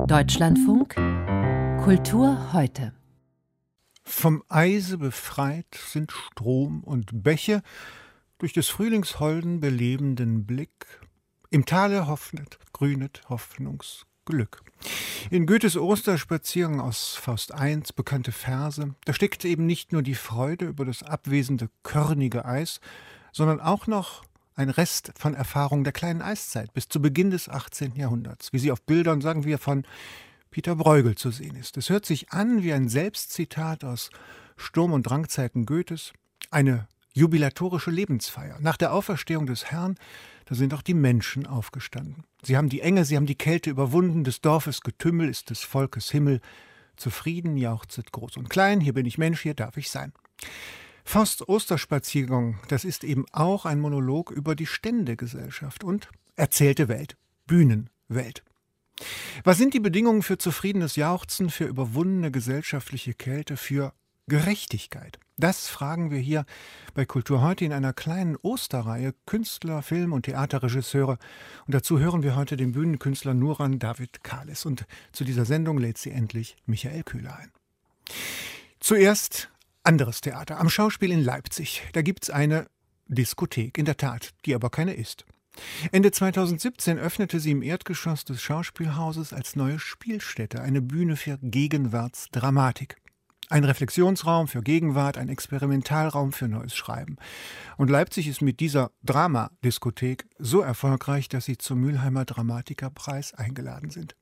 Deutschlandfunk Kultur heute. Vom Eise befreit sind Strom und Bäche durch des Frühlings holden belebenden Blick. Im Tale hoffnet, grünet Hoffnungsglück. In Goethes Osterspaziergang aus Faust I bekannte Verse, da steckt eben nicht nur die Freude über das abwesende, körnige Eis, sondern auch noch ein Rest von Erfahrung der kleinen Eiszeit bis zu Beginn des 18. Jahrhunderts, wie sie auf Bildern, sagen wir, von Peter Bruegel zu sehen ist. Es hört sich an wie ein Selbstzitat aus Sturm- und Drangzeiten Goethes, eine jubilatorische Lebensfeier. Nach der Auferstehung des Herrn, da sind auch die Menschen aufgestanden. Sie haben die Enge, sie haben die Kälte überwunden, des Dorfes Getümmel ist des Volkes Himmel. Zufrieden jauchzet groß und klein, hier bin ich Mensch, hier darf ich sein. Fausts Osterspaziergang, das ist eben auch ein Monolog über die Ständegesellschaft und erzählte Welt, Bühnenwelt. Was sind die Bedingungen für zufriedenes Jauchzen, für überwundene gesellschaftliche Kälte, für Gerechtigkeit? Das fragen wir hier bei Kultur heute in einer kleinen Osterreihe Künstler, Film- und Theaterregisseure. Und dazu hören wir heute den Bühnenkünstler Nuran David Khalis. Und zu dieser Sendung lädt sie endlich Michael Köhler ein. Zuerst anderes Theater. Am Schauspiel in Leipzig. Da gibt's eine Diskothek, in der Tat, die aber keine ist. Ende 2017 öffnete sie im Erdgeschoss des Schauspielhauses als neue Spielstätte eine Bühne für Gegenwartsdramatik. Ein Reflexionsraum für Gegenwart, ein Experimentalraum für neues Schreiben. Und Leipzig ist mit dieser Dramadiskothek so erfolgreich, dass sie zum Mülheimer Dramatikerpreis eingeladen sind.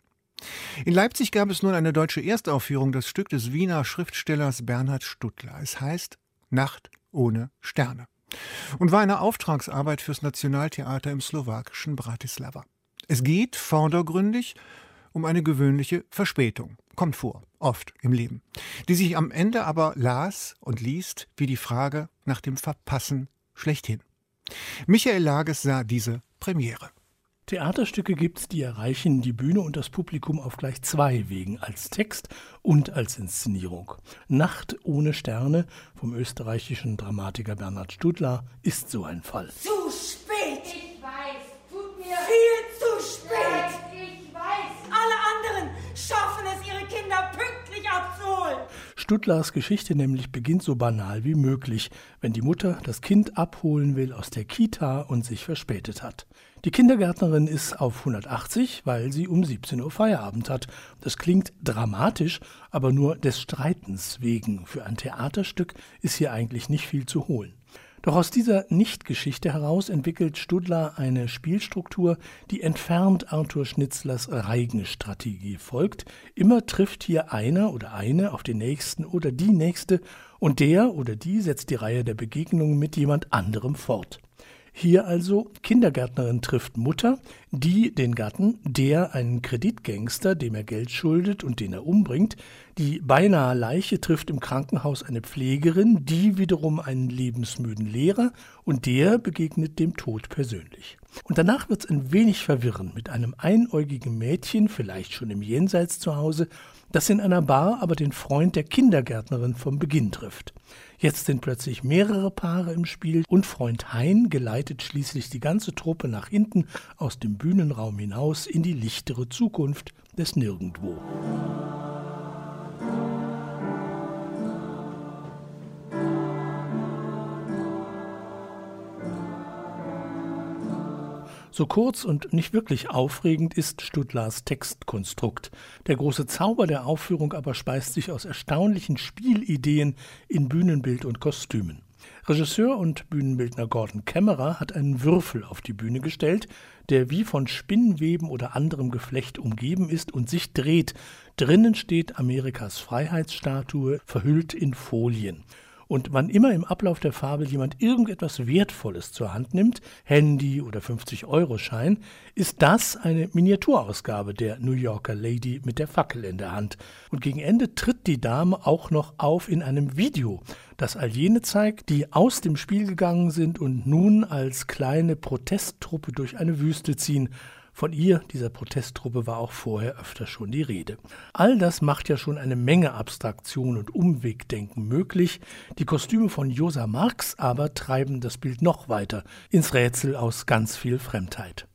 In Leipzig gab es nun eine deutsche Erstaufführung des Stück des Wiener Schriftstellers Bernhard Stuttler. Es heißt Nacht ohne Sterne und war eine Auftragsarbeit fürs Nationaltheater im slowakischen Bratislava. Es geht vordergründig um eine gewöhnliche Verspätung. Kommt vor, oft im Leben. Die sich am Ende aber las und liest wie die Frage nach dem Verpassen schlechthin. Michael Lages sah diese Premiere. Theaterstücke gibt's, die erreichen die Bühne und das Publikum auf gleich zwei Wegen, als Text und als Inszenierung. Nacht ohne Sterne vom österreichischen Dramatiker Bernhard Stuttler ist so ein Fall. Zu spät! Ich weiß, tut mir Viel zu spät! leid, ich weiß. Alle anderen schaffen es, ihre Kinder pünktlich abzuholen. Stuttlers Geschichte nämlich beginnt so banal wie möglich, wenn die Mutter das Kind abholen will aus der Kita und sich verspätet hat. Die Kindergärtnerin ist auf 180, weil sie um 17 Uhr Feierabend hat. Das klingt dramatisch, aber nur des Streitens wegen. Für ein Theaterstück ist hier eigentlich nicht viel zu holen. Doch aus dieser Nicht-Geschichte heraus entwickelt Stuttler eine Spielstruktur, die entfernt Arthur Schnitzlers Reigen-Strategie folgt. Immer trifft hier einer oder eine auf den Nächsten oder die Nächste und der oder die setzt die Reihe der Begegnungen mit jemand anderem fort. Hier also Kindergärtnerin trifft Mutter, die den Gatten, der einen Kreditgangster, dem er Geld schuldet und den er umbringt. Die beinahe Leiche trifft im Krankenhaus eine Pflegerin, die wiederum einen lebensmüden Lehrer und der begegnet dem Tod persönlich. Und danach wird's ein wenig verwirrend mit einem einäugigen Mädchen, vielleicht schon im Jenseits zu Hause, das in einer Bar aber den Freund der Kindergärtnerin vom Beginn trifft. Jetzt sind plötzlich mehrere Paare im Spiel und Freund Hein geleitet schließlich die ganze Truppe nach hinten aus dem Bühnenraum hinaus in die lichtere Zukunft des Nirgendwo. So kurz und nicht wirklich aufregend ist Stuttlers Textkonstrukt. Der große Zauber der Aufführung aber speist sich aus erstaunlichen Spielideen in Bühnenbild und Kostümen. Regisseur und Bühnenbildner Gordon Kämmerer hat einen Würfel auf die Bühne gestellt, der wie von Spinnweben oder anderem Geflecht umgeben ist und sich dreht. Drinnen steht Amerikas Freiheitsstatue, verhüllt in Folien. Und wann immer im Ablauf der Fabel jemand irgendetwas Wertvolles zur Hand nimmt, Handy oder 50-Euro-Schein, ist das eine Miniaturausgabe der New Yorker Lady mit der Fackel in der Hand. Und gegen Ende tritt die Dame auch noch auf in einem Video, das all jene zeigt, die aus dem Spiel gegangen sind und nun als kleine Protesttruppe durch eine Wüste ziehen. Von ihr, dieser Protesttruppe, war auch vorher öfter schon die Rede. All das macht ja schon eine Menge Abstraktion und Umwegdenken möglich. Die Kostüme von Josa Marx aber treiben das Bild noch weiter ins Rätsel aus ganz viel Fremdheit.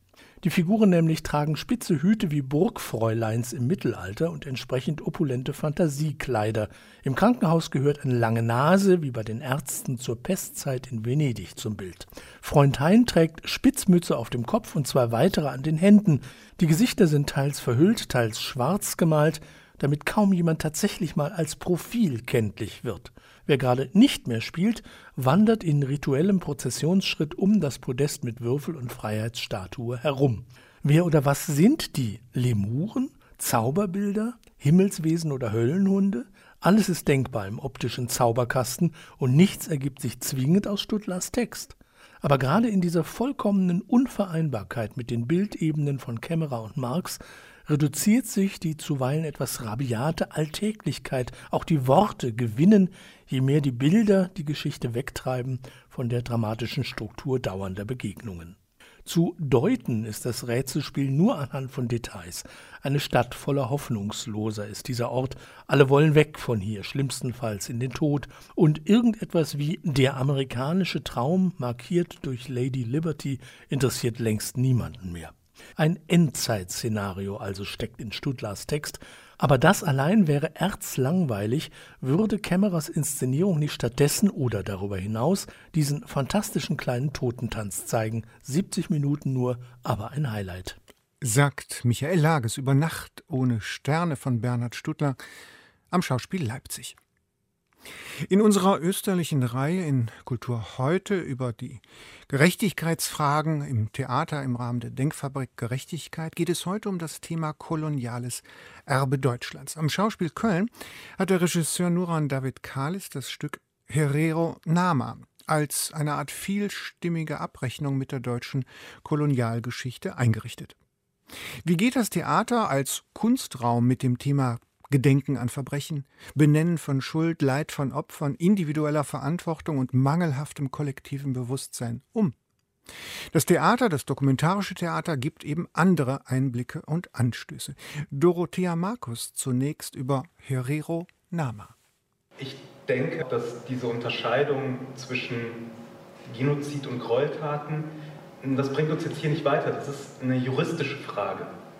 Die Figuren nämlich tragen spitze Hüte wie Burgfräuleins im Mittelalter und entsprechend opulente Fantasiekleider. Im Krankenhaus gehört eine lange Nase, wie bei den Ärzten zur Pestzeit in Venedig, zum Bild. Freund Hein trägt Spitzmütze auf dem Kopf und 2 weitere an den Händen. Die Gesichter sind teils verhüllt, teils schwarz gemalt, damit kaum jemand tatsächlich mal als Profil kenntlich wird. Wer gerade nicht mehr spielt, wandert in rituellem Prozessionsschritt um das Podest mit Würfel und Freiheitsstatue herum. Wer oder was sind die? Lemuren? Zauberbilder? Himmelswesen oder Höllenhunde? Alles ist denkbar im optischen Zauberkasten und nichts ergibt sich zwingend aus Stuttlers Text. Aber gerade in dieser vollkommenen Unvereinbarkeit mit den Bildebenen von Kämmerer und Marx reduziert sich die zuweilen etwas rabiate Alltäglichkeit. Auch die Worte gewinnen, je mehr die Bilder die Geschichte wegtreiben von der dramatischen Struktur dauernder Begegnungen. Zu deuten ist das Rätselspiel nur anhand von Details. Eine Stadt voller Hoffnungsloser ist dieser Ort. Alle wollen weg von hier, schlimmstenfalls in den Tod. Und irgendetwas wie der amerikanische Traum, markiert durch Lady Liberty, interessiert längst niemanden mehr. Ein Endzeitszenario also steckt in Stuttlers Text, aber das allein wäre erzlangweilig, würde Kämmerers Inszenierung nicht stattdessen oder darüber hinaus diesen fantastischen kleinen Totentanz zeigen. 70 Minuten nur, aber ein Highlight. Sagt Michael Lages über Nacht ohne Sterne von Bernhard Stuttler am Schauspiel Leipzig. In unserer österlichen Reihe in Kultur heute über die Gerechtigkeitsfragen im Theater im Rahmen der Denkfabrik Gerechtigkeit geht es heute um das Thema koloniales Erbe Deutschlands. Am Schauspiel Köln hat der Regisseur Nuran David Kalis das Stück Herero Nama als eine Art vielstimmige Abrechnung mit der deutschen Kolonialgeschichte eingerichtet. Wie geht das Theater als Kunstraum mit dem Thema Gedenken an Verbrechen, Benennen von Schuld, Leid von Opfern, individueller Verantwortung und mangelhaftem kollektiven Bewusstsein um? Das Theater, das dokumentarische Theater, gibt eben andere Einblicke und Anstöße. Dorothea Markus zunächst über Herero Nama. Ich denke, dass diese Unterscheidung zwischen Genozid und Gräueltaten, das bringt uns jetzt hier nicht weiter. Das ist eine juristische Frage.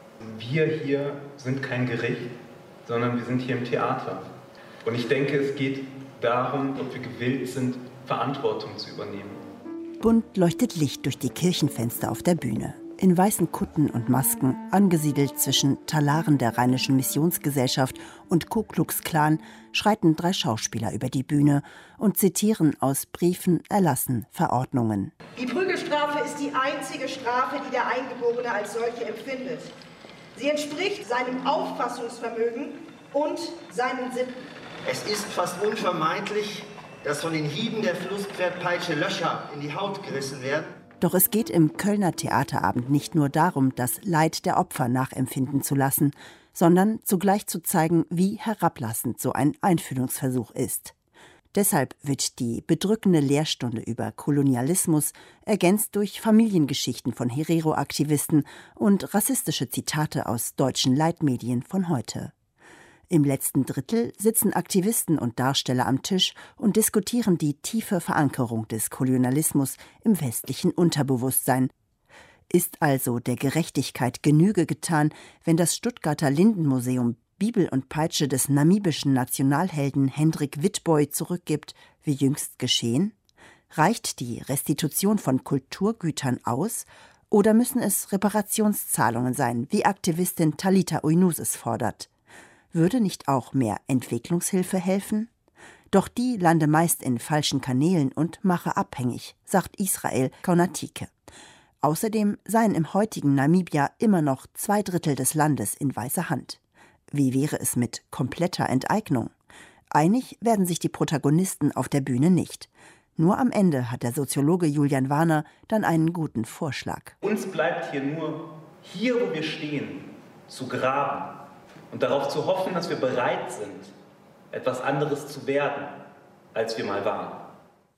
Wir hier sind kein Gericht, sondern wir sind hier im Theater. Und ich denke, es geht darum, ob wir gewillt sind, Verantwortung zu übernehmen. Bunt leuchtet Licht durch die Kirchenfenster auf der Bühne. In weißen Kutten und Masken, angesiedelt zwischen Talaren der Rheinischen Missionsgesellschaft und Ku Klux Klan, schreiten 3 Schauspieler über die Bühne und zitieren aus Briefen, Erlassen, Verordnungen. Die Prügelstrafe ist die einzige Strafe, die der Eingeborene als solche empfindet. Sie entspricht seinem Auffassungsvermögen und seinen Sitten. Es ist fast unvermeidlich, dass von den Hieben der Flusspferdpeitsche Löcher in die Haut gerissen werden. Doch es geht im Kölner Theaterabend nicht nur darum, das Leid der Opfer nachempfinden zu lassen, sondern zugleich zu zeigen, wie herablassend so ein Einfühlungsversuch ist. Deshalb wird die bedrückende Lehrstunde über Kolonialismus ergänzt durch Familiengeschichten von Herero-Aktivisten und rassistische Zitate aus deutschen Leitmedien von heute. Im letzten Drittel sitzen Aktivisten und Darsteller am Tisch und diskutieren die tiefe Verankerung des Kolonialismus im westlichen Unterbewusstsein. Ist also der Gerechtigkeit Genüge getan, wenn das Stuttgarter Lindenmuseum Bibel und Peitsche des namibischen Nationalhelden Hendrik Witbooi zurückgibt, wie jüngst geschehen? Reicht die Restitution von Kulturgütern aus? Oder müssen es Reparationszahlungen sein, wie Aktivistin Talita Oynous es fordert? Würde nicht auch mehr Entwicklungshilfe helfen? Doch die lande meist in falschen Kanälen und mache abhängig, sagt Israel Kaunatike. Außerdem seien im heutigen Namibia immer noch 2/3 des Landes in weißer Hand. Wie wäre es mit kompletter Enteignung? Einig werden sich die Protagonisten auf der Bühne nicht. Nur am Ende hat der Soziologe Julian Warner dann einen guten Vorschlag. Uns bleibt hier nur, hier wo wir stehen, zu graben und darauf zu hoffen, dass wir bereit sind, etwas anderes zu werden, als wir mal waren.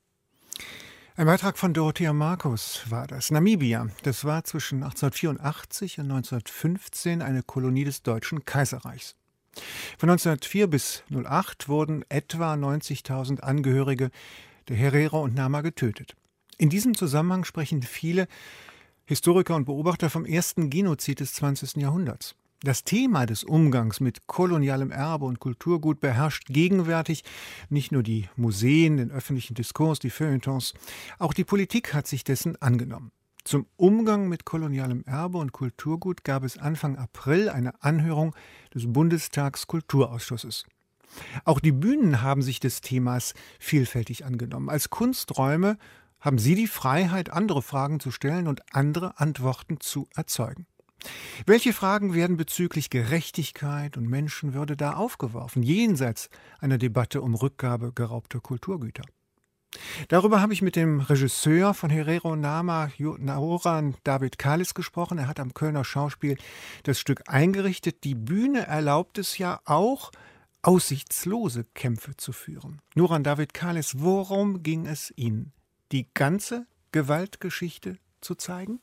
Ein Beitrag von Dorothea Markus war das. Namibia, das war zwischen 1884 und 1915 eine Kolonie des Deutschen Kaiserreichs. Von 1904 bis 2008 wurden etwa 90.000 Angehörige der Herero und Nama getötet. In diesem Zusammenhang sprechen viele Historiker und Beobachter vom ersten Genozid des 20. Jahrhunderts. Das Thema des Umgangs mit kolonialem Erbe und Kulturgut beherrscht gegenwärtig nicht nur die Museen, den öffentlichen Diskurs, die Feuilletons, auch die Politik hat sich dessen angenommen. Zum Umgang mit kolonialem Erbe und Kulturgut gab es Anfang April eine Anhörung des Bundestagskulturausschusses. Auch die Bühnen haben sich des Themas vielfältig angenommen. Als Kunsträume haben sie die Freiheit, andere Fragen zu stellen und andere Antworten zu erzeugen. Welche Fragen werden bezüglich Gerechtigkeit und Menschenwürde da aufgeworfen, jenseits einer Debatte um Rückgabe geraubter Kulturgüter? Darüber habe ich mit dem Regisseur von Herero Nama, Nuran David Khalis, gesprochen. Er hat am Kölner Schauspiel das Stück eingerichtet. Die Bühne erlaubt es ja auch, aussichtslose Kämpfe zu führen. Nuran David Khalis, worum ging es Ihnen? Die ganze Gewaltgeschichte zu zeigen?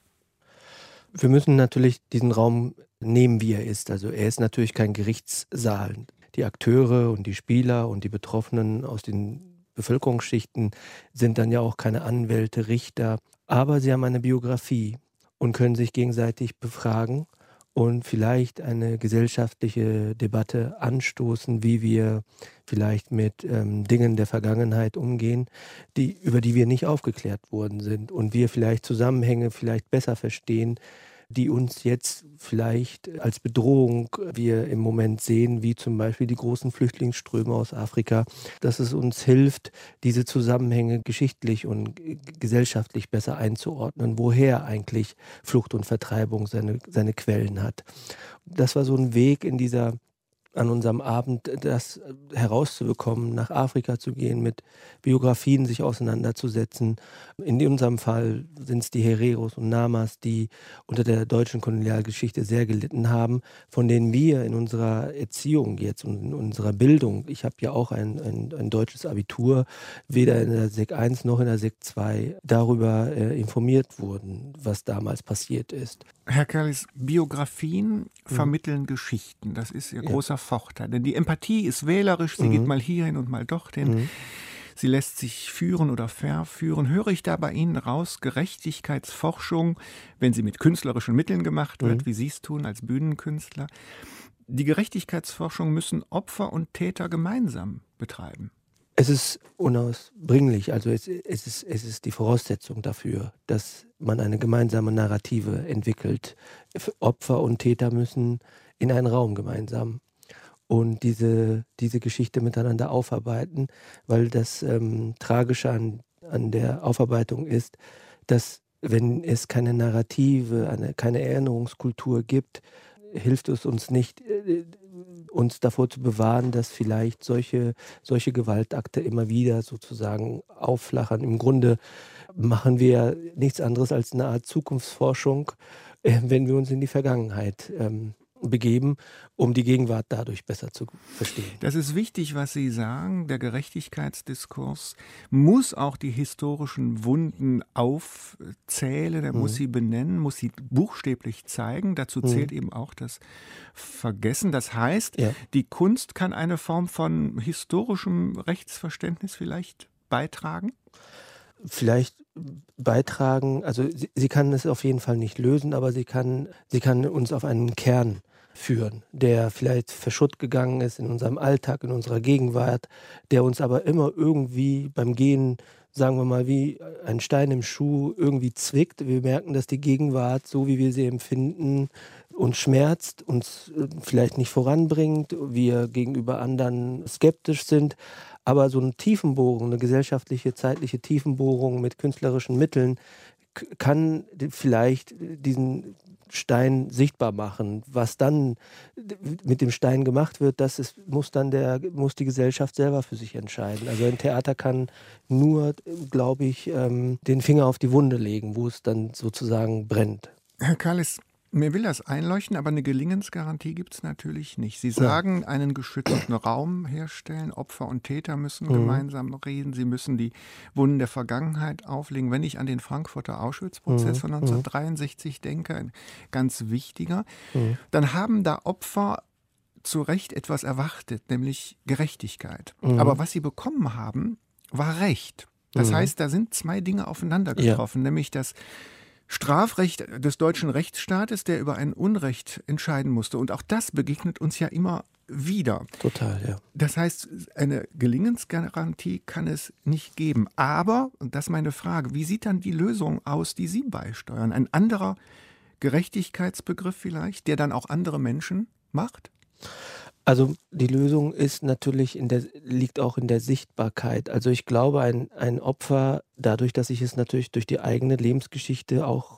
Wir müssen natürlich diesen Raum nehmen, wie er ist. Also er ist natürlich kein Gerichtssaal. Die Akteure und die Spieler und die Betroffenen aus den Bevölkerungsschichten sind dann ja auch keine Anwälte, Richter. Aber sie haben eine Biografie und können sich gegenseitig befragen und vielleicht eine gesellschaftliche Debatte anstoßen, wie wir vielleicht mit Dingen der Vergangenheit umgehen, über die wir nicht aufgeklärt worden sind und wir vielleicht Zusammenhänge vielleicht besser verstehen, die uns jetzt vielleicht als Bedrohung wir im Moment sehen, wie zum Beispiel die großen Flüchtlingsströme aus Afrika, dass es uns hilft, diese Zusammenhänge geschichtlich und gesellschaftlich besser einzuordnen, woher eigentlich Flucht und Vertreibung seine Quellen hat. Das war so ein Weg an unserem Abend, das herauszubekommen, nach Afrika zu gehen, mit Biografien sich auseinanderzusetzen. In unserem Fall sind es die Hereros und Namas, die unter der deutschen Kolonialgeschichte sehr gelitten haben, von denen wir in unserer Erziehung jetzt und in unserer Bildung, ich habe ja auch ein deutsches Abitur, weder in der Sek 1 noch in der Sek 2 darüber informiert wurden, was damals passiert ist. Herr Khalis, Biografien vermitteln Geschichten. Das ist Ihr großer Vorteil. Denn die Empathie ist wählerisch, sie geht mal hierhin und mal dorthin. Sie lässt sich führen oder verführen. Höre ich da bei Ihnen raus, Gerechtigkeitsforschung, wenn sie mit künstlerischen Mitteln gemacht wird, wie Sie es tun als Bühnenkünstler. Die Gerechtigkeitsforschung müssen Opfer und Täter gemeinsam betreiben. Es ist unausbringlich, also es ist die Voraussetzung dafür, dass man eine gemeinsame Narrative entwickelt. Opfer und Täter müssen in einen Raum gemeinsam und diese Geschichte miteinander aufarbeiten, weil das Tragische an der Aufarbeitung ist, dass wenn es keine Narrative, keine Erinnerungskultur gibt, hilft es uns nicht, uns davor zu bewahren, dass vielleicht solche Gewaltakte immer wieder sozusagen aufflackern. Im Grunde machen wir nichts anderes als eine Art Zukunftsforschung, wenn wir uns in die Vergangenheit begeben, um die Gegenwart dadurch besser zu verstehen. Das ist wichtig, was Sie sagen. Der Gerechtigkeitsdiskurs muss auch die historischen Wunden aufzählen, er muss sie benennen, muss sie buchstäblich zeigen. Dazu zählt eben auch das Vergessen. Das heißt, die Kunst kann eine Form von historischem Rechtsverständnis vielleicht beitragen? Vielleicht beitragen, also sie kann es auf jeden Fall nicht lösen, aber sie kann uns auf einen Kern führen, der vielleicht verschütt gegangen ist in unserem Alltag, in unserer Gegenwart, der uns aber immer irgendwie beim Gehen, sagen wir mal, wie ein Stein im Schuh irgendwie zwickt. Wir merken, dass die Gegenwart, so wie wir sie empfinden, uns schmerzt, uns vielleicht nicht voranbringt, wir gegenüber anderen skeptisch sind. Aber so eine Tiefenbohrung, eine gesellschaftliche, zeitliche Tiefenbohrung mit künstlerischen Mitteln kann vielleicht diesen Stein sichtbar machen. Was dann mit dem Stein gemacht wird, muss die Gesellschaft selber für sich entscheiden. Also ein Theater kann nur, glaube ich, den Finger auf die Wunde legen, wo es dann sozusagen brennt. Herr Khalis, mir will das einleuchten, aber eine Gelingensgarantie gibt es natürlich nicht. Sie sagen, einen geschützten Raum herstellen, Opfer und Täter müssen gemeinsam reden, sie müssen die Wunden der Vergangenheit auflegen. Wenn ich an den Frankfurter Auschwitz-Prozess von 1963 denke, ein ganz wichtiger, dann haben da Opfer zu Recht etwas erwartet, nämlich Gerechtigkeit. Aber was sie bekommen haben, war Recht. Das heißt, da sind zwei Dinge aufeinander getroffen, nämlich das Strafrecht des deutschen Rechtsstaates, der über ein Unrecht entscheiden musste. Und auch das begegnet uns ja immer wieder. Total, ja. Das heißt, eine Gelingensgarantie kann es nicht geben. Aber, und das ist meine Frage, wie sieht dann die Lösung aus, die Sie beisteuern? Ein anderer Gerechtigkeitsbegriff vielleicht, der dann auch andere Menschen macht? Also die Lösung ist natürlich liegt auch in der Sichtbarkeit. Also ich glaube, ein Opfer, dadurch, dass ich es natürlich durch die eigene Lebensgeschichte auch,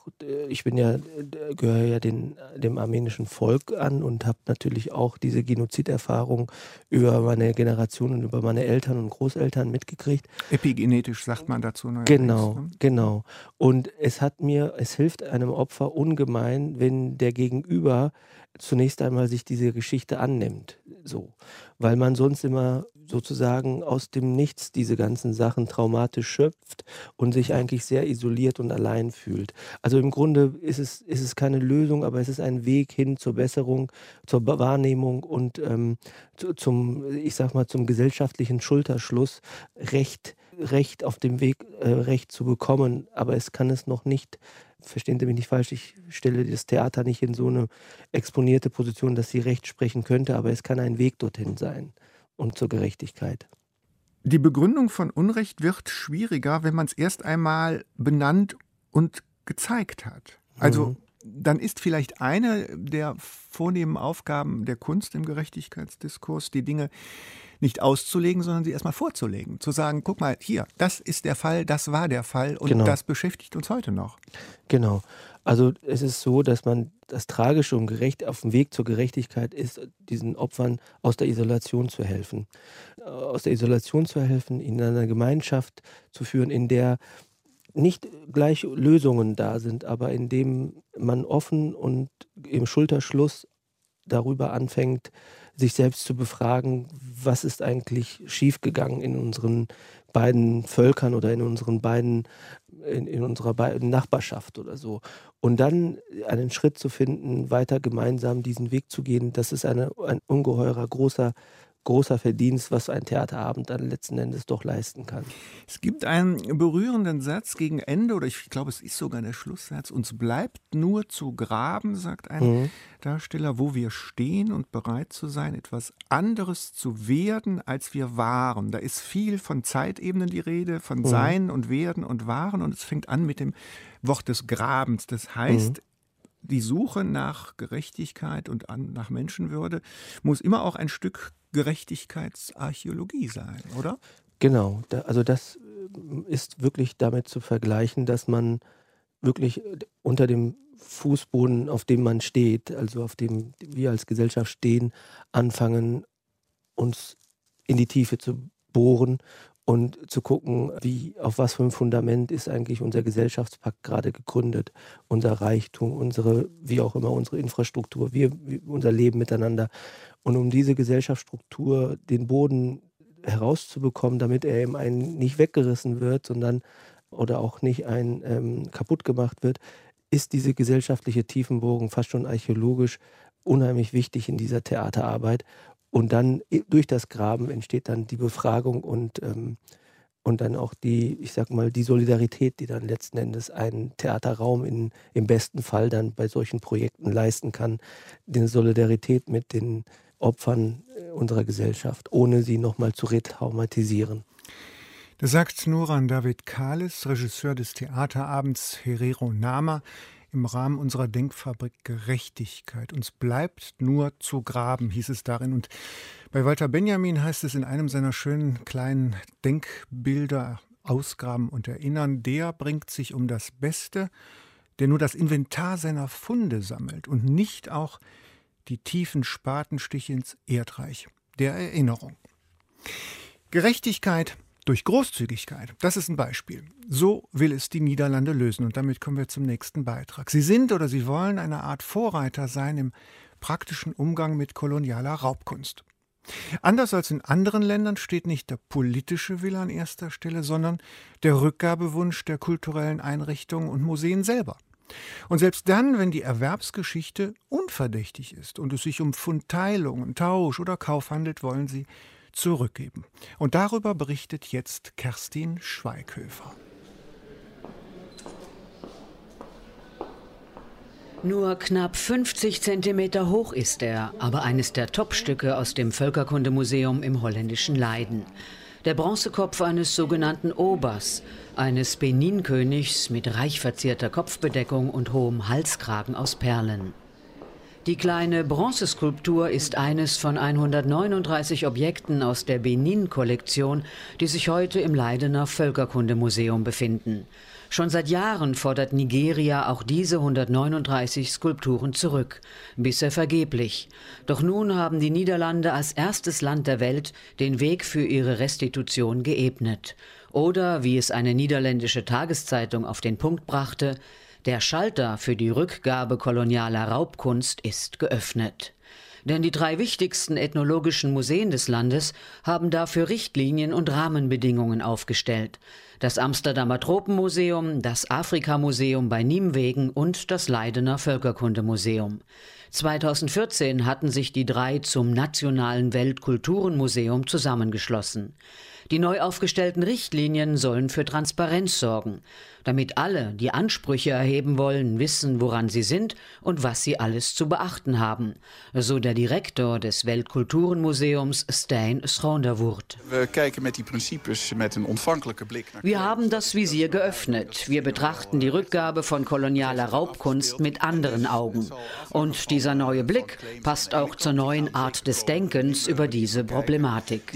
gehöre ja dem armenischen Volk an und habe natürlich auch diese Genoziderfahrung über meine Generation und über meine Eltern und Großeltern mitgekriegt. Epigenetisch sagt man dazu. Genau. Und es hilft einem Opfer ungemein, wenn der Gegenüber zunächst einmal sich diese Geschichte annimmt, so, weil man sonst immer sozusagen aus dem Nichts diese ganzen Sachen traumatisch schöpft und sich eigentlich sehr isoliert und allein fühlt. Also im Grunde ist es keine Lösung, aber es ist ein Weg hin zur Besserung, zur Wahrnehmung und zum gesellschaftlichen Schulterschluss, Recht auf dem Weg, Recht zu bekommen, aber es kann es noch nicht. Verstehen Sie mich nicht falsch, ich stelle das Theater nicht in so eine exponierte Position, dass sie Recht sprechen könnte, aber es kann ein Weg dorthin sein und zur Gerechtigkeit. Die Begründung von Unrecht wird schwieriger, wenn man es erst einmal benannt und gezeigt hat. Also dann ist vielleicht eine der vornehmen Aufgaben der Kunst im Gerechtigkeitsdiskurs, die Dinge nicht auszulegen, sondern sie erstmal vorzulegen. Zu sagen, guck mal, hier, das ist der Fall, das war der Fall und das beschäftigt uns heute noch. Genau. Also es ist so, dass man das Tragische und auf dem Weg zur Gerechtigkeit ist, diesen Opfern aus der Isolation zu helfen. Aus der Isolation zu helfen, in einer Gemeinschaft zu führen, in der nicht gleich Lösungen da sind, aber in dem man offen und im Schulterschluss darüber anfängt, sich selbst zu befragen, was ist eigentlich schiefgegangen in unseren beiden Völkern oder in unserer beiden Nachbarschaft oder so. Und dann einen Schritt zu finden, weiter gemeinsam diesen Weg zu gehen, das ist ein ungeheurer großer Verdienst, was ein Theaterabend dann letzten Endes doch leisten kann. Es gibt einen berührenden Satz gegen Ende, oder ich glaube, es ist sogar der Schlusssatz: Uns bleibt nur zu graben, sagt ein Darsteller, wo wir stehen und bereit zu sein, etwas anderes zu werden, als wir waren. Da ist viel von Zeitebenen die Rede, von Sein und Werden und Waren, und es fängt an mit dem Wort des Grabens. Das heißt, die Suche nach Gerechtigkeit und nach Menschenwürde muss immer auch ein Stück Gerechtigkeitsarchäologie sein, oder? Genau, also das ist wirklich damit zu vergleichen, dass man wirklich unter dem Fußboden, auf dem man steht, also auf dem wir als Gesellschaft stehen, anfangen, uns in die Tiefe zu bohren und zu gucken, auf was für ein Fundament ist eigentlich unser Gesellschaftspakt gerade gegründet, unser Reichtum, unsere Infrastruktur, unser Leben miteinander. Und um diese Gesellschaftsstruktur, den Boden herauszubekommen, damit er eben nicht weggerissen wird, oder auch nicht kaputt gemacht wird, ist diese gesellschaftliche Tiefenbohrung fast schon archäologisch unheimlich wichtig in dieser Theaterarbeit. Und dann durch das Graben entsteht dann die Befragung und dann auch die Solidarität, die dann letzten Endes ein Theaterraum im besten Fall dann bei solchen Projekten leisten kann. Die Solidarität mit den Opfern unserer Gesellschaft, ohne sie nochmal zu retraumatisieren. Das sagt Nuran David Khalis, Regisseur des Theaterabends Herero Nama, im Rahmen unserer Denkfabrik Gerechtigkeit. Uns bleibt nur zu graben, hieß es darin. Und bei Walter Benjamin heißt es in einem seiner schönen kleinen Denkbilder, Ausgraben und Erinnern: Der bringt sich um das Beste, der nur das Inventar seiner Funde sammelt und nicht auch die tiefen Spatenstiche ins Erdreich der Erinnerung. Gerechtigkeit durch Großzügigkeit, das ist ein Beispiel. So will es die Niederlande lösen. Und damit kommen wir zum nächsten Beitrag. Sie sind oder sie wollen eine Art Vorreiter sein im praktischen Umgang mit kolonialer Raubkunst. Anders als in anderen Ländern steht nicht der politische Wille an erster Stelle, sondern der Rückgabewunsch der kulturellen Einrichtungen und Museen selber. Und selbst dann, wenn die Erwerbsgeschichte unverdächtig ist und es sich um Fundteilung, Tausch oder Kauf handelt, wollen sie zurückgeben. Und darüber berichtet jetzt Kerstin Schweighöfer. Nur knapp 50 Zentimeter hoch ist er, aber eines der Topstücke aus dem Völkerkundemuseum im holländischen Leiden. Der Bronzekopf eines sogenannten Obers, eines Benin-Königs mit reich verzierter Kopfbedeckung und hohem Halskragen aus Perlen. Die kleine Bronzeskulptur ist eines von 139 Objekten aus der Benin-Kollektion, die sich heute im Leidener Völkerkundemuseum befinden. Schon seit Jahren fordert Nigeria auch diese 139 Skulpturen zurück, bisher vergeblich. Doch nun haben die Niederlande als erstes Land der Welt den Weg für ihre Restitution geebnet. Oder, wie es eine niederländische Tageszeitung auf den Punkt brachte, der Schalter für die Rückgabe kolonialer Raubkunst ist geöffnet. Denn die 3 wichtigsten ethnologischen Museen des Landes haben dafür Richtlinien und Rahmenbedingungen aufgestellt. Das Amsterdamer Tropenmuseum, das Afrikamuseum bei Nimwegen und das Leidener Völkerkundemuseum. 2014 hatten sich die 3 zum Nationalen Weltkulturenmuseum zusammengeschlossen. Die neu aufgestellten Richtlinien sollen für Transparenz sorgen, damit alle, die Ansprüche erheben wollen, wissen, woran sie sind und was sie alles zu beachten haben, so der Direktor des Weltkulturenmuseums Stijn Schronderwoerd. Wir haben das Visier geöffnet. Wir betrachten die Rückgabe von kolonialer Raubkunst mit anderen Augen. Und dieser neue Blick passt auch zur neuen Art des Denkens über diese Problematik.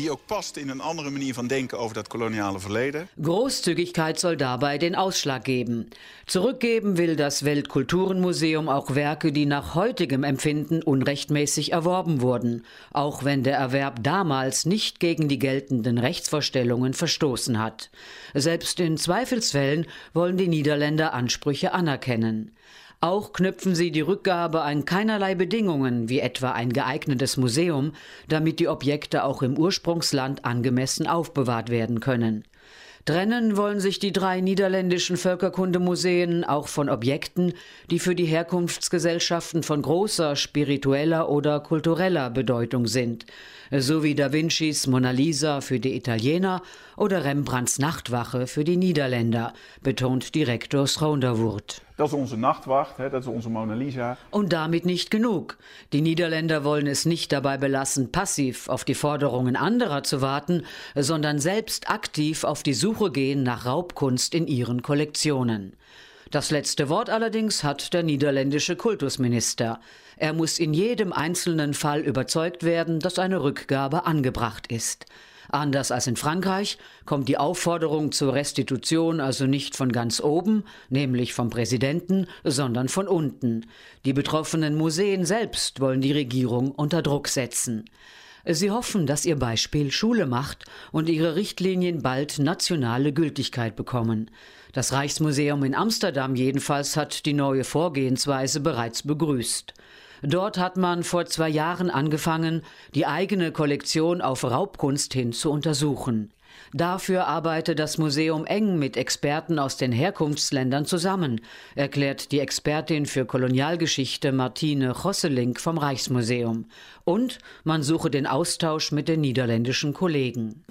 Großzügigkeit soll dabei den Ausschlag geben. Zurückgeben will das Weltkulturenmuseum auch Werke, die nach heutigem Empfinden unrechtmäßig erworben wurden, auch wenn der Erwerb damals nicht gegen die geltenden Rechtsvorstellungen verstoßen hat. Selbst in Zweifelsfällen wollen die Niederländer Ansprüche anerkennen. Auch knüpfen sie die Rückgabe an keinerlei Bedingungen, wie etwa ein geeignetes Museum, damit die Objekte auch im Ursprungsland angemessen aufbewahrt werden können. Trennen wollen sich die 3 niederländischen Völkerkundemuseen auch von Objekten, die für die Herkunftsgesellschaften von großer spiritueller oder kultureller Bedeutung sind, so wie Da Vincis Mona Lisa für die Italiener oder Rembrandts Nachtwache für die Niederländer, betont Direktor Schronderwoerd. Das ist unsere Nachtwacht, das ist unsere Mona Lisa. Und damit nicht genug. Die Niederländer wollen es nicht dabei belassen, passiv auf die Forderungen anderer zu warten, sondern selbst aktiv auf die Suche gehen nach Raubkunst in ihren Kollektionen. Das letzte Wort allerdings hat der niederländische Kultusminister. Er muss in jedem einzelnen Fall überzeugt werden, dass eine Rückgabe angebracht ist. Anders als in Frankreich kommt die Aufforderung zur Restitution also nicht von ganz oben, nämlich vom Präsidenten, sondern von unten. Die betroffenen Museen selbst wollen die Regierung unter Druck setzen. Sie hoffen, dass ihr Beispiel Schule macht und ihre Richtlinien bald nationale Gültigkeit bekommen. Das Rijksmuseum in Amsterdam jedenfalls hat die neue Vorgehensweise bereits begrüßt. Dort hat man vor 2 Jahren angefangen, die eigene Kollektion auf Raubkunst hin zu untersuchen. Dafür arbeitet das Museum eng mit Experten aus den Herkunftsländern zusammen, erklärt die Expertin für Kolonialgeschichte Martine Gosselink vom Rijksmuseum. Und man suche den Austausch mit den niederländischen Kollegen.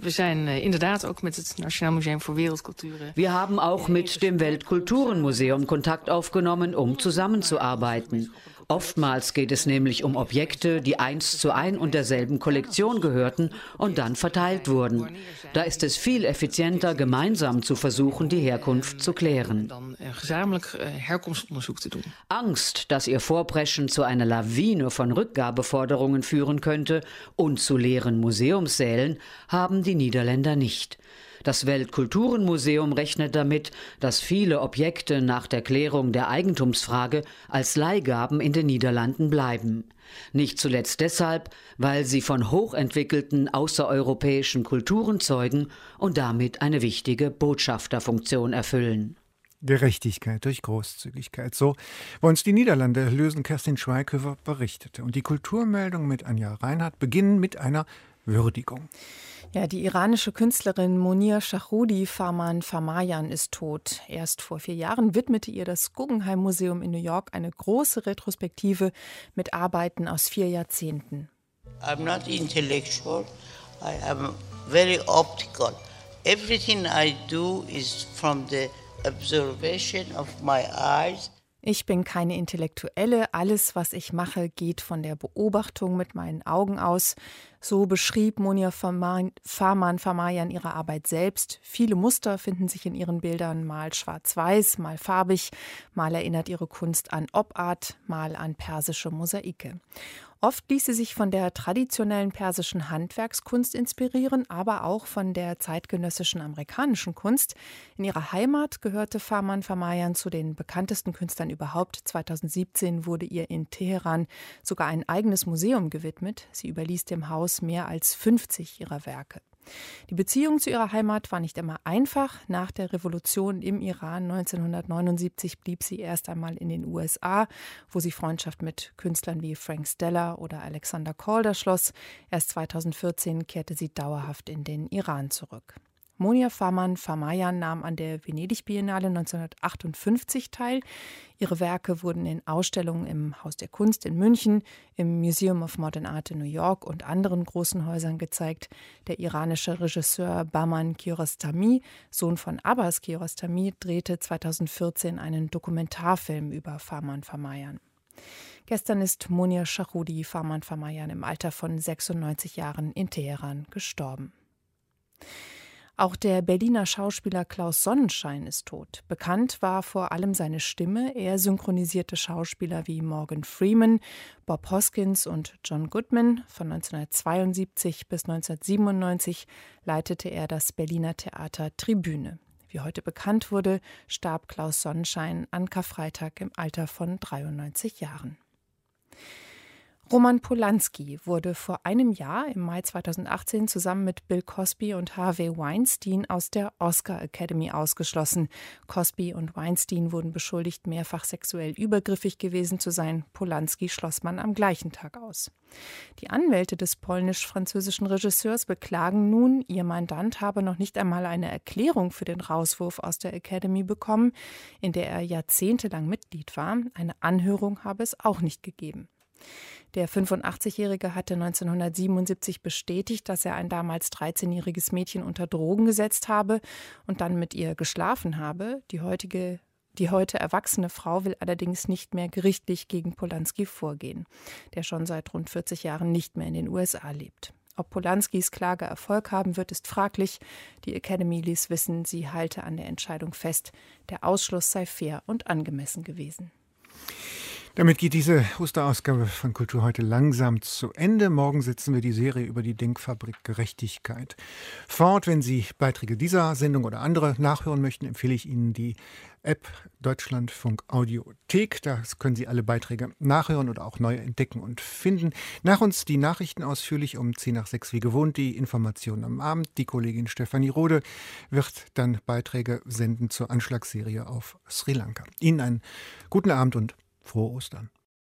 Wir haben auch mit dem Weltkulturenmuseum Kontakt aufgenommen, um zusammenzuarbeiten. Oftmals geht es nämlich um Objekte, die einst zu ein und derselben Kollektion gehörten und dann verteilt wurden. Da ist es viel effizienter, gemeinsam zu versuchen, die Herkunft zu klären. Angst, dass ihr Vorpreschen zu einer Lawine von Rückgabeforderungen führen könnte und zu leeren Museumssälen, haben die Niederländer nicht. Das Weltkulturenmuseum rechnet damit, dass viele Objekte nach der Klärung der Eigentumsfrage als Leihgaben in den Niederlanden bleiben. Nicht zuletzt deshalb, weil sie von hochentwickelten außereuropäischen Kulturen zeugen und damit eine wichtige Botschafterfunktion erfüllen. Gerechtigkeit durch Großzügigkeit. So wollen es die Niederlande lösen, Kerstin Schweighöfer berichtete. Und die Kulturmeldung mit Anja Reinhardt beginnen mit einer Würdigung. Ja, die iranische Künstlerin Monir Shahroudi Farman Farmayan ist tot. Erst vor 4 Jahren widmete ihr das Guggenheim Museum in New York eine große Retrospektive mit Arbeiten aus 4 Jahrzehnten. I'm not intellectual, I am very optical. Everything I do is from the observation of my eyes. Ich bin keine Intellektuelle, alles, was ich mache, geht von der Beobachtung mit meinen Augen aus. So beschrieb Monia Farman-Farmayan ihre Arbeit selbst. Viele Muster finden sich in ihren Bildern, mal schwarz-weiß, mal farbig, mal erinnert ihre Kunst an Op-Art, mal an persische Mosaike. Oft ließ sie sich von der traditionellen persischen Handwerkskunst inspirieren, aber auch von der zeitgenössischen amerikanischen Kunst. In ihrer Heimat gehörte Farman-Farmayan zu den bekanntesten Künstlern überhaupt. 2017 wurde ihr in Teheran sogar ein eigenes Museum gewidmet. Sie überließ dem Haus mehr als 50 ihrer Werke. Die Beziehung zu ihrer Heimat war nicht immer einfach. Nach der Revolution im Iran 1979 blieb sie erst einmal in den USA, wo sie Freundschaft mit Künstlern wie Frank Stella oder Alexander Calder schloss. Erst 2014 kehrte sie dauerhaft in den Iran zurück. Monia Farman-Farmayan nahm an der Venedig-Biennale 1958 teil. Ihre Werke wurden in Ausstellungen im Haus der Kunst in München, im Museum of Modern Art in New York und anderen großen Häusern gezeigt. Der iranische Regisseur Bahman Kiarostami, Sohn von Abbas Kiarostami, drehte 2014 einen Dokumentarfilm über Farman-Farmayan. Gestern ist Monia Charhoudi Farman-Farmayan im Alter von 96 Jahren in Teheran gestorben. Auch der Berliner Schauspieler Klaus Sonnenschein ist tot. Bekannt war vor allem seine Stimme. Er synchronisierte Schauspieler wie Morgan Freeman, Bob Hoskins und John Goodman. Von 1972 bis 1997 leitete er das Berliner Theater Tribüne. Wie heute bekannt wurde, starb Klaus Sonnenschein an Karfreitag im Alter von 93 Jahren. Roman Polanski wurde vor einem Jahr, im Mai 2018, zusammen mit Bill Cosby und Harvey Weinstein aus der Oscar Academy ausgeschlossen. Cosby und Weinstein wurden beschuldigt, mehrfach sexuell übergriffig gewesen zu sein. Polanski schloss man am gleichen Tag aus. Die Anwälte des polnisch-französischen Regisseurs beklagen nun, ihr Mandant habe noch nicht einmal eine Erklärung für den Rauswurf aus der Academy bekommen, in der er jahrzehntelang Mitglied war. Eine Anhörung habe es auch nicht gegeben. Der 85-Jährige hatte 1977 bestätigt, dass er ein damals 13-jähriges Mädchen unter Drogen gesetzt habe und dann mit ihr geschlafen habe. Die heute erwachsene Frau will allerdings nicht mehr gerichtlich gegen Polanski vorgehen, der schon seit rund 40 Jahren nicht mehr in den USA lebt. Ob Polanskis Klage Erfolg haben wird, ist fraglich. Die Academy ließ wissen, sie halte an der Entscheidung fest. Der Ausschluss sei fair und angemessen gewesen. Damit geht diese Osterausgabe von Kultur heute langsam zu Ende. Morgen setzen wir die Serie über die Denkfabrik Gerechtigkeit fort. Wenn Sie Beiträge dieser Sendung oder andere nachhören möchten, empfehle ich Ihnen die App Deutschlandfunk Audiothek. Da können Sie alle Beiträge nachhören oder auch neu entdecken und finden. Nach uns die Nachrichten ausführlich um 5:10 wie gewohnt, die Informationen am Abend. Die Kollegin Stefanie Rode wird dann Beiträge senden zur Anschlagsserie auf Sri Lanka. Ihnen einen guten Abend und frohe Ostern.